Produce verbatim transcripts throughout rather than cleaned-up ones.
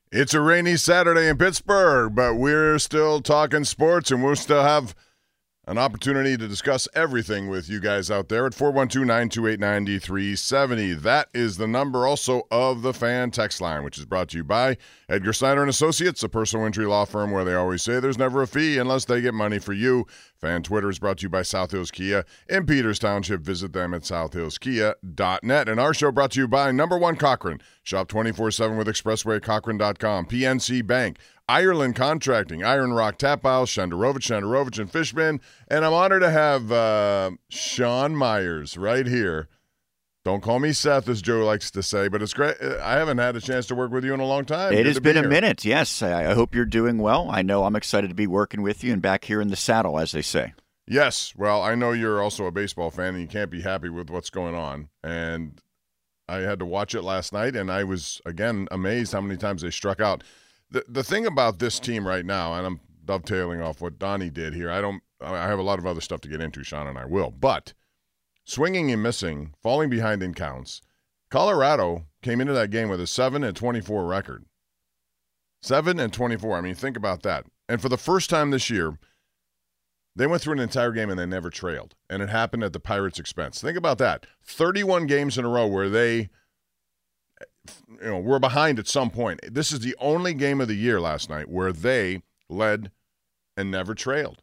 It's a rainy Saturday in Pittsburgh, but we're still talking sports, and we'll still have an opportunity to discuss everything with you guys out there at four one two, nine two eight, nine three seven zero. That is the number also of the Fan Text Line, which is brought to you by Edgar Snyder and Associates, a personal injury law firm where they always say there's never a fee unless they get money for you. Fan Twitter is brought to you by South Hills Kia in Peters Township. Visit them at south hills kia dot net. And our show brought to you by Number One Cochrane. Shop twenty-four seven with expressway cochrane dot com. P N C Bank. Ireland Contracting, Iron Rock Tap House, Shenderovich, Shenderovich, and Fishman. And I'm honored to have uh, Sean Myers right here. Don't call me Seth, as Joe likes to say, but it's great. I haven't had a chance to work with you in a long time. It Good has to been be a here. minute, yes. I, I hope you're doing well. I know I'm excited to be working with you and back here in the saddle, as they say. Yes. Well, I know you're also a baseball fan, and you can't be happy with what's going on. And I had to watch it last night, and I was, again, amazed how many times they struck out. The the thing about this team right now, and I'm dovetailing off what Donnie did here, I don't I have a lot of other stuff to get into, Sean and I will, but swinging and missing, falling behind in counts, Colorado came into that game with a seven and twenty-four record. seven and twenty-four. I mean, think about that. And for the first time this year, they went through an entire game and they never trailed, and it happened at the Pirates' expense. Think about that. thirty-one games in a row where they you know, we're behind at some point. This is the only game of the year last night where they led and never trailed.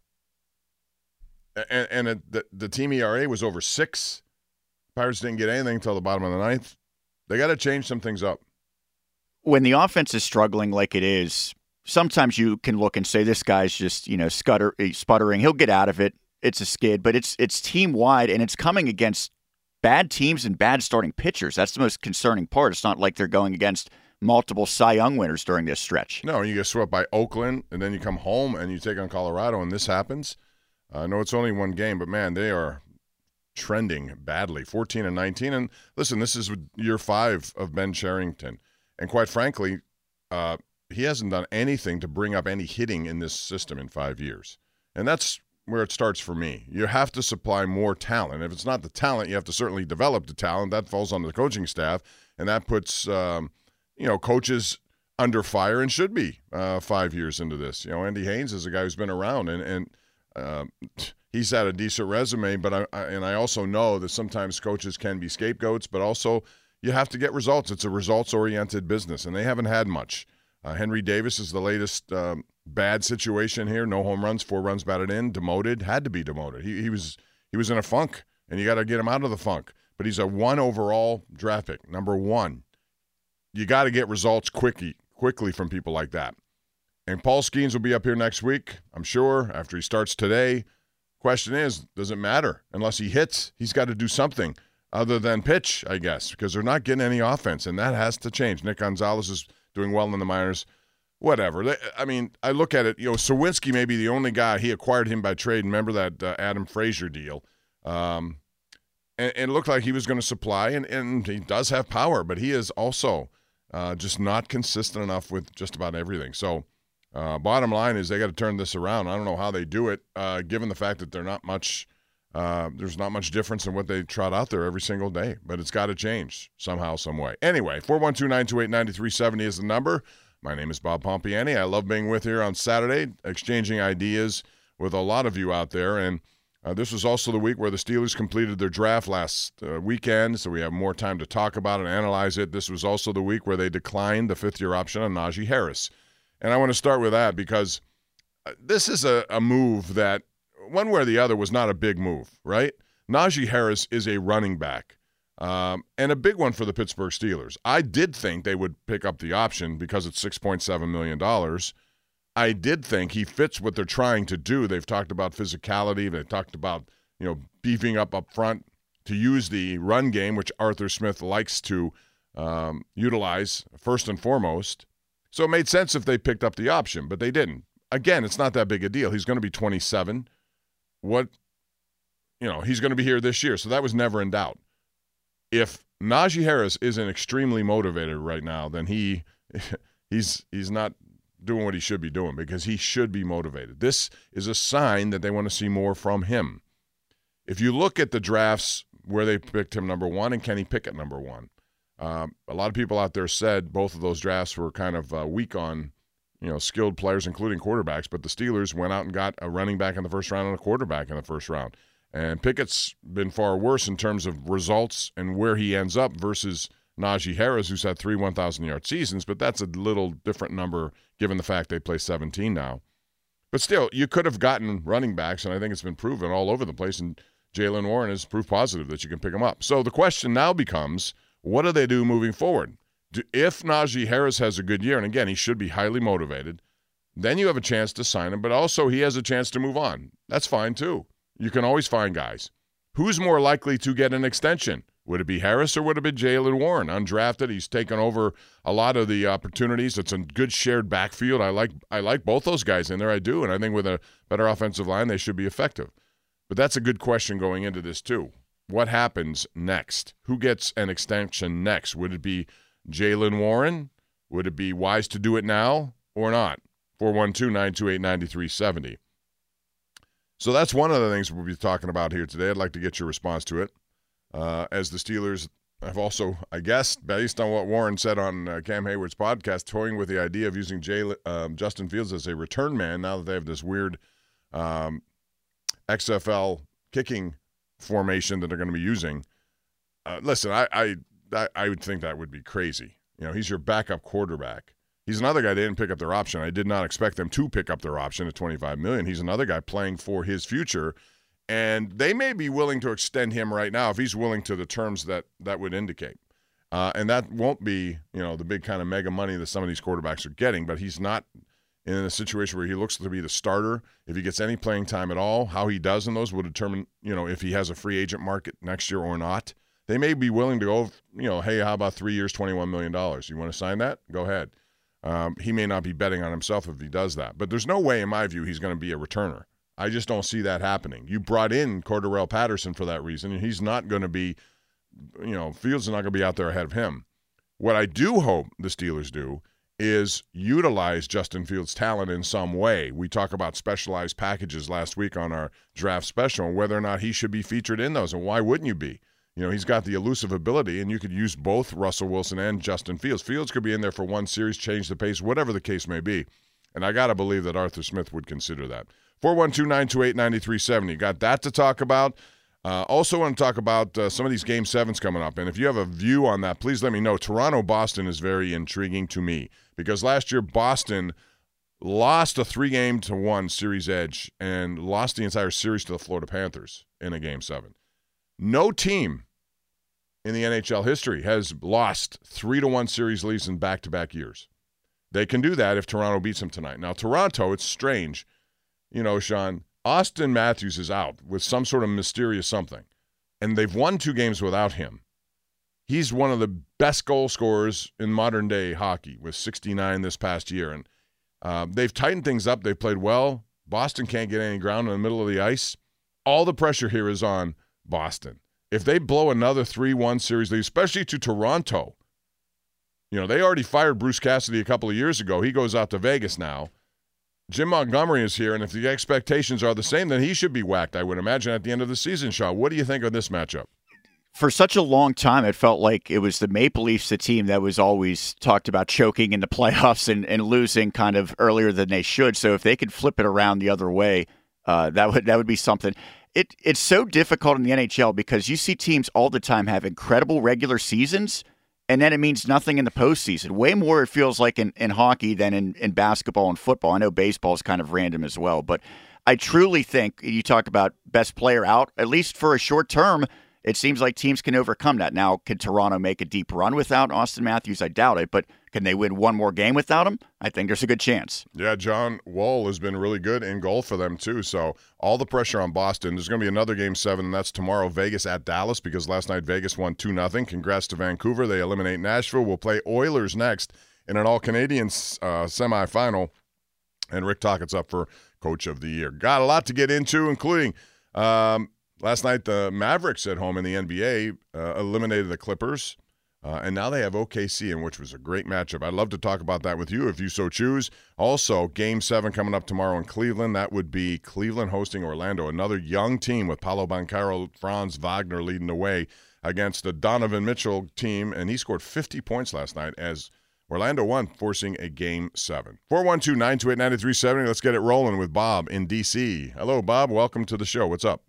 And, and it, the, the team E R A was over six. Pirates didn't get anything until the bottom of the ninth. They got to change some things up. When the offense is struggling like it is, sometimes you can look and say, this guy's just, you know, scutter, sputtering. He'll get out of it. It's a skid, but it's it's team-wide, and it's coming against bad teams and bad starting pitchers. That's the most concerning part. It's not like they're going against multiple Cy Young winners during this stretch. No, you get swept by Oakland, and then you come home and you take on Colorado, and this happens. I uh, know it's only one game, but, man, they are trending badly, fourteen and nineteen. And, listen, this is year five of Ben Cherington. And, quite frankly, uh, he hasn't done anything to bring up any hitting in this system in five years. And that's where it starts for me. You have to supply more talent. If it's not the talent, you have to certainly develop the talent. That falls on the coaching staff, and that puts um, you know coaches under fire and should be uh, five years into this. You know, Andy Haynes is a guy who's been around, and and uh, he's had a decent resume. But I, I and I also know that sometimes coaches can be scapegoats, but also you have to get results. It's a results-oriented business, and they haven't had much. Uh, Henry Davis is the latest um, bad situation here. No home runs, four runs batted in, demoted, had to be demoted. He he was he was in a funk, and you got to get him out of the funk. But he's a one overall draft pick, number one. You got to get results quickly, quickly from people like that. And Paul Skeens will be up here next week, I'm sure, after he starts today. Question is, does it matter? Unless he hits, he's got to do something other than pitch, I guess, because they're not getting any offense, and that has to change. Nick Gonzalez is doing well in the minors, whatever. I mean, I look at it, you know, Sawinski may be the only guy. He acquired him by trade. Remember that uh, Adam Frazier deal? Um, and, and it looked like he was going to supply, and, and he does have power, but he is also uh, just not consistent enough with just about everything. So uh, bottom line is they got to turn this around. I don't know how they do it, uh, given the fact that they're not much uh, there's not much difference in what they trot out there every single day, but it's got to change somehow, some way. Anyway, four one two, nine two eight, nine three seven zero is the number. My name is Bob Pompiani. I love being with here on Saturday, exchanging ideas with a lot of you out there. And uh, this was also the week where the Steelers completed their draft last uh, weekend, so we have more time to talk about it and analyze it. This was also the week where they declined the fifth-year option on Najee Harris. And I want to start with that because this is a, a move that, one way or the other, was not a big move, right? Najee Harris is a running back, um, and a big one for the Pittsburgh Steelers. I did think they would pick up the option because it's six point seven million dollars. I did think he fits what they're trying to do. They've talked about physicality. They've talked about, you know, beefing up up front to use the run game, which Arthur Smith likes to um, utilize first and foremost. So it made sense if they picked up the option, but they didn't. Again, it's not that big a deal. He's going to be twenty-seven. What, you know, he's going to be here this year, so that was never in doubt. If Najee Harris isn't extremely motivated right now, then he he's he's not doing what he should be doing, because he should be motivated. This is a sign that they want to see more from him. If you look at the drafts where they picked him number one and Kenny Pickett number one, Um, a lot of people out there said both of those drafts were kind of uh, weak on, you know, skilled players, including quarterbacks. But the Steelers went out and got a running back in the first round and a quarterback in the first round. And Pickett's been far worse in terms of results and where he ends up versus Najee Harris, who's had three one thousand yard seasons. But that's a little different number given the fact they play seventeen now. But still, you could have gotten running backs, and I think it's been proven all over the place. And Jaylen Warren is proof positive that you can pick them up. So the question now becomes, what do they do moving forward? Do, if Najee Harris has a good year, and again, he should be highly motivated, then you have a chance to sign him, but also he has a chance to move on. That's fine, too. You can always find guys. Who's more likely to get an extension? Would it be Harris or would it be Jaylen Warren? Undrafted, he's taken over a lot of the opportunities. It's a good shared backfield. I like I like both those guys in there. I do, and I think with a better offensive line, they should be effective. But that's a good question going into this, too. What happens next? Who gets an extension next? Would it be Jaylen Warren? Would it be wise to do it now or not? four one two, nine two eight, nine three seven zero. So that's one of the things we'll be talking about here today. I'd like to get your response to it. Uh, as the Steelers have also, I guess, based on what Warren said on uh, Cam Hayward's podcast, toying with the idea of using Jay, um, Justin Fields as a return man now that they have this weird um, X F L kicking formation that they're going to be using. Uh, listen, I, I I I would think that would be crazy. You know, he's your backup quarterback. He's another guy they didn't pick up their option. I did not expect them to pick up their option at twenty-five million dollars. He's another guy playing for his future, and they may be willing to extend him right now if he's willing to the terms that that would indicate. Uh, and that won't be, you know, the big kind of mega money that some of these quarterbacks are getting, but he's not in a situation where he looks to be the starter. If he gets any playing time at all, how he does in those will determine, you know, if he has a free agent market next year or not. They may be willing to go, you know, hey, how about three years, twenty-one million dollars? You want to sign that? Go ahead. Um, he may not be betting on himself if he does that. But there's no way, in my view, he's going to be a returner. I just don't see that happening. You brought in Cordarrelle Patterson for that reason, and he's not going to be, you know, Fields is not going to be out there ahead of him. What I do hope the Steelers do is utilize Justin Fields' talent in some way. We talk about specialized packages last week on our draft special and whether or not he should be featured in those, and why wouldn't you be? You know, he's got the elusive ability, and you could use both Russell Wilson and Justin Fields. Fields could be in there for one series, change the pace, whatever the case may be. And I got to believe that Arthur Smith would consider that. four one two, nine two eight, nine three seven zero. Got that to talk about. Uh, also want to talk about uh, some of these Game sevens coming up. And if you have a view on that, please let me know. Toronto-Boston is very intriguing to me because last year Boston lost a three-game to one series edge and lost the entire series to the Florida Panthers in a Game seven. No team in the N H L history has lost three to one series leads in back-to-back years. They can do that if Toronto beats them tonight. Now, Toronto, it's strange. You know, Sean, Auston Matthews is out with some sort of mysterious something, and they've won two games without him. He's one of the best goal scorers in modern-day hockey with sixty-nine this past year, and uh, they've tightened things up. They've played well. Boston can't get any ground in the middle of the ice. All the pressure here is on Boston. If they blow another three one series lead, especially to Toronto, you know, they already fired Bruce Cassidy a couple of years ago. He goes out to Vegas now. Jim Montgomery is here, and if the expectations are the same, then he should be whacked, I would imagine, at the end of the season, Shaw. What do you think of this matchup? For such a long time, it felt like it was the Maple Leafs, the team that was always talked about choking in the playoffs and, and losing kind of earlier than they should. So if they could flip it around the other way, uh, that would that would be something. It It's so difficult in the N H L because you see teams all the time have incredible regular seasons, and then it means nothing in the postseason. Way more, it feels like, in, in hockey than in, in basketball and football. I know baseball is kind of random as well, but I truly think you talk about best player out, at least for a short term, it seems like teams can overcome that. Now, can Toronto make a deep run without Auston Matthews? I doubt it, but can they win one more game without him? I think there's a good chance. Yeah, John Wall has been really good in goal for them, too. So all the pressure on Boston. There's going to be another Game seven, and that's tomorrow, Vegas at Dallas, because last night Vegas won two nothing. Congrats to Vancouver. They eliminate Nashville. We'll play Oilers next in an All-Canadian uh, semifinal, and Rick Tockett's up for Coach of the Year. Got a lot to get into, including um, last night the Mavericks at home in the N B A uh, eliminated the Clippers. Uh, and now they have O K C, in which was a great matchup. I'd love to talk about that with you if you so choose. Also, Game seven coming up tomorrow in Cleveland. That would be Cleveland hosting Orlando, another young team with Paolo Banchero, Franz Wagner leading the way. against the Donovan Mitchell team, and he scored fifty points last night as Orlando won, forcing a game seven. four one two, nine two eight, nine three seven zero. Let's get it rolling with Bob in D C. Hello, Bob. Welcome to the show. What's up?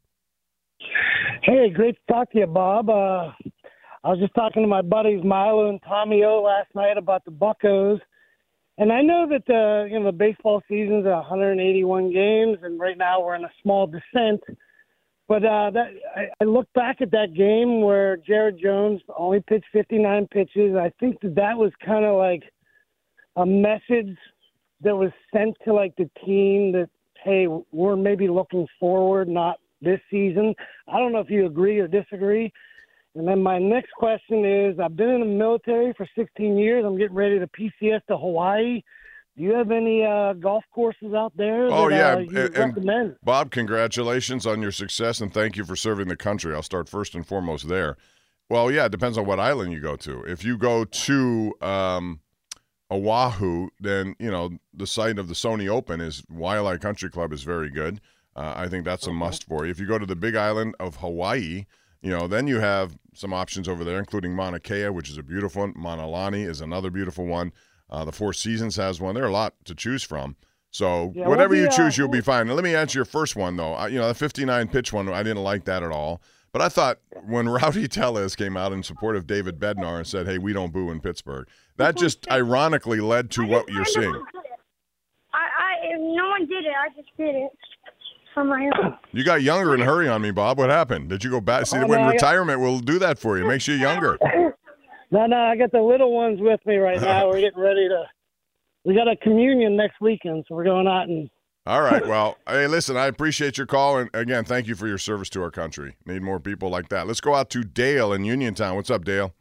Hey, great to talk to you, Bob. Uh, I was just talking to my buddies Milo and Tommy O last night about the Buccos. And I know that the you know the baseball season's one hundred eighty-one games, and right now we're in a small descent. But uh, that I, I look back at that game where Jared Jones only pitched fifty-nine pitches. I think that that was kind of like a message that was sent to like the team that, hey, we're maybe looking forward, not this season. I don't know if you agree or disagree. And then my next question is, I've been in the military for sixteen years. I'm getting ready to P C S to Hawaii. Do you have any uh, golf courses out there oh, that yeah. uh, you and, recommend? Bob, congratulations on your success, and thank you for serving the country. I'll start first and foremost there. Well, yeah, it depends on what island you go to. If you go to um, Oahu, then, you know, the site of the Sony Open is Waialae Country Club is very good. Uh, I think that's a must for you. If you go to the big island of Hawaii, you know, then you have some options over there, including Mauna Kea, which is a beautiful one. Mauna Lani is another beautiful one. Uh, the Four Seasons has one. There are a lot to choose from. So yeah, whatever we'll be, you choose, uh, you'll be fine. Now, let me answer your first one, though. I, you know, the fifty-nine pitch one, I didn't like that at all. But I thought when Rowdy Tellez came out in support of David Bednar and said, hey, we don't boo in Pittsburgh, that just ironically led to what you're seeing. I, I, no one did it. I just did it for my own. You got younger and hurry on me, Bob. What happened? Did you go back? See, Oh, when no, I- retirement will do that for you. It makes you younger. No, no, I got the little ones with me right now. We're getting ready to – we got a communion next weekend, so we're going out and – All right. Well, hey, listen, I appreciate your call. And, again, thank you for your service to our country. Need more people like that. Let's go out to Dale in Uniontown. What's up, Dale?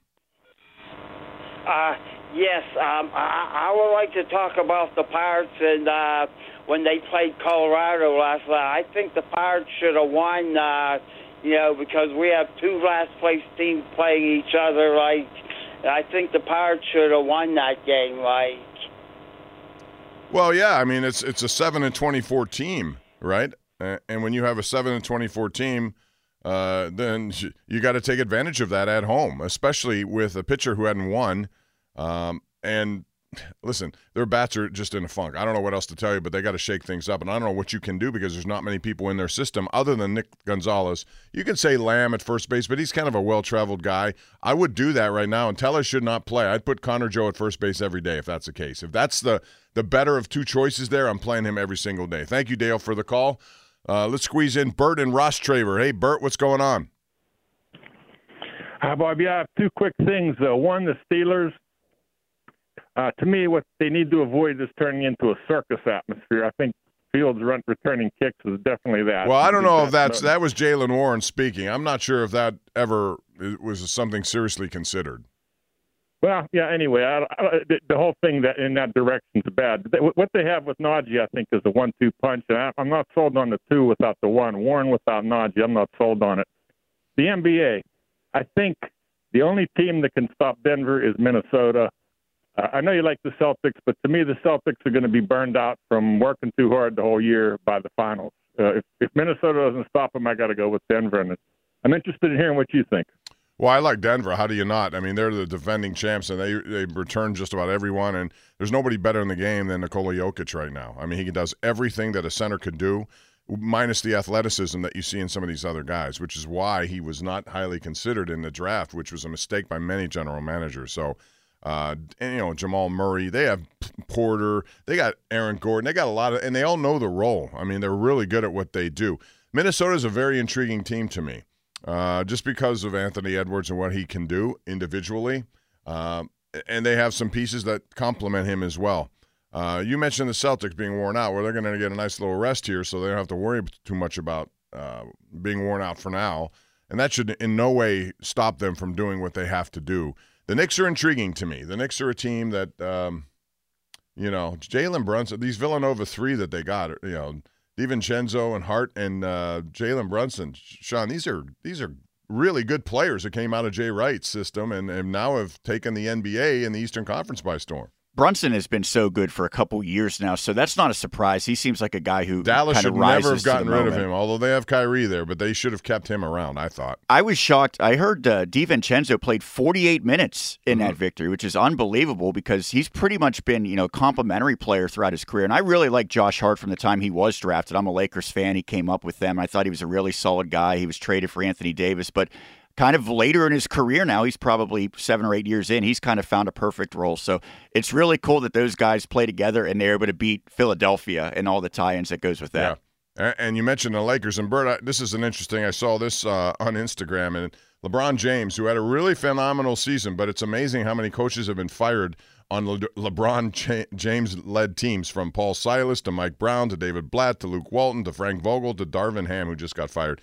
Uh, yes, um, I, I would like to talk about the Pirates and uh, when they played Colorado last night. I think the Pirates should have won, uh, you know, because we have two last-place teams playing each other. Like, I think the Pirates should have won that game. Like, Well, yeah. I mean, it's it's a seven and twenty-four team, right? Uh, and when you have a seven and twenty-four team, uh, then you got to take advantage of that at home, especially with a pitcher who hadn't won. Um, and listen, their bats are just in a funk. I don't know what else to tell you, but they got to shake things up. And I don't know what you can do because there's not many people in their system other than Nick Gonzalez. You can say Lamb at first base, but he's kind of a well-traveled guy. I would do that right now, and Tellez should not play. I'd put Connor Joe at first base every day if that's the case. If that's the, the better of two choices there, I'm playing him every single day. Thank you, Dale, for the call. Uh, let's squeeze in Bert and Ross Traver. Hey, Bert, what's going on? Hi, Bob. Yeah, I have two quick things. Uh, one, the Steelers. Uh, to me, what they need to avoid is turning into a circus atmosphere. I think Fields run, returning kicks is definitely that. Well, I don't know if that's that's that was Jalen Warren speaking. I'm not sure if that ever was something seriously considered. Well, yeah. Anyway, I, I, the, the whole thing that in that direction is bad. They, what they have with Najee, I think, is a one-two punch, and I, I'm not sold on the two without the one. Warren without Najee, I'm not sold on it. The N B A, I think the only team that can stop Denver is Minnesota. Uh, I know you like the Celtics, but to me, the Celtics are going to be burned out from working too hard the whole year by the finals. Uh, if, if Minnesota doesn't stop them, I got to go with Denver. And I'm interested in hearing what you think. Well, I like Denver. How do you not? I mean, they're the defending champs, and they they return just about everyone. And there's nobody better in the game than Nikola Jokic right now. I mean, he does everything that a center could do, minus the athleticism that you see in some of these other guys, which is why he was not highly considered in the draft, which was a mistake by many general managers. So. Uh, and, you know, Jamal Murray, they have Porter, they got Aaron Gordon, they got a lot of, and they all know the role. I mean, they're really good at what they do. Minnesota is a very intriguing team to me, uh, just because of Anthony Edwards and what he can do individually. Um, and they have some pieces that complement him as well. Uh, you mentioned the Celtics being worn out, where they're going to get a nice little rest here, so they don't have to worry too much about uh, being worn out for now. And that should in no way stop them from doing what they have to do. The Knicks are intriguing to me. The Knicks are a team that, um, you know, Jalen Brunson, these Villanova three that they got, you know, DiVincenzo and Hart and uh, Jalen Brunson. Sean, these are these are really good players that came out of Jay Wright's system and, and now have taken the N B A and the Eastern Conference by storm. Brunson has been so good for a couple years now, so that's not a surprise. He seems like a guy who Dallas kind should of rises never have gotten to the rid moment. of him, although they have Kyrie there, but they should have kept him around, I thought. I was shocked. I heard uh, DiVincenzo played forty-eight minutes in Mm-hmm. that victory, which is unbelievable because he's pretty much been, you know, a complimentary player throughout his career. And I really like Josh Hart from the time he was drafted. I'm a Lakers fan. He came up with them. I thought he was a really solid guy. He was traded for Anthony Davis, but kind of later in his career now, he's probably seven or eight years in, he's kind of found a perfect role. So it's really cool that those guys play together and they're able to beat Philadelphia and all the tie-ins that goes with that. Yeah. And you mentioned the Lakers. And, Bert, I, this is an interesting – I saw this uh, on Instagram. And LeBron James, who had a really phenomenal season, but it's amazing how many coaches have been fired on Le- LeBron Ch- James-led teams, from Paul Silas to Mike Brown to David Blatt to Luke Walton to Frank Vogel to Darvin Ham, who just got fired.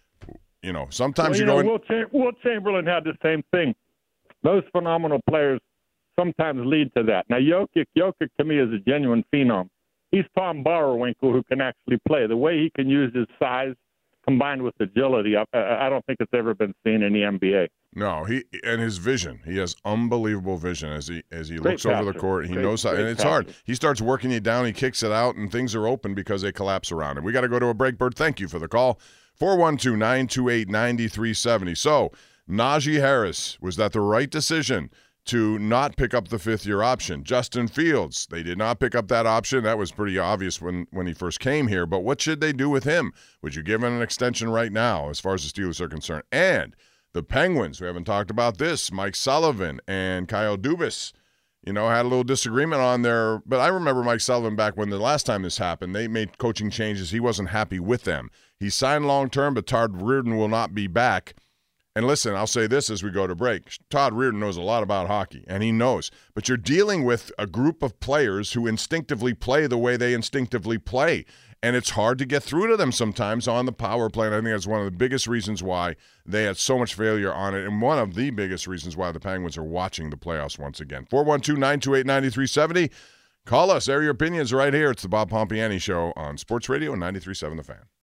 You know, sometimes well, you you go know, in – Will, Cham- Will Chamberlain had the same thing. Those phenomenal players sometimes lead to that. Now, Jokic, Jokic to me is a genuine phenom. He's Tom Bowerwinkle who can actually play. The way he can use his size combined with agility, I, I don't think it's ever been seen in the N B A. No, he and his vision. He has unbelievable vision as he as he Great looks over the passer. court. He Great- knows how, and great it's hard. passer. He starts working you down. He kicks it out, and things are open because they collapse around him. We got to go to a break, Bert. Thank you for the call. four one two, nine two eight, nine three seven zero. So, Najee Harris, was that the right decision to not pick up the fifth-year option? Justin Fields, they did not pick up that option. That was pretty obvious when, when he first came here. But what should they do with him? Would you give him an extension right now as far as the Steelers are concerned? And the Penguins, we haven't talked about this, Mike Sullivan and Kyle Dubas, you know, had a little disagreement on there. But I remember Mike Sullivan back when the last time this happened, they made coaching changes. He wasn't happy with them. He signed long-term, but Todd Reardon will not be back. And listen, I'll say this as we go to break. Todd Reardon knows a lot about hockey, and he knows. But you're dealing with a group of players who instinctively play the way they instinctively play. And it's hard to get through to them sometimes on the power play. And I think that's one of the biggest reasons why they had so much failure on it, and one of the biggest reasons why the Penguins are watching the playoffs once again. four one two, nine two eight, nine three seven zero. Call us. Air your opinions right here. It's the Bob Pompiani Show on Sports Radio and ninety-three point seven The Fan.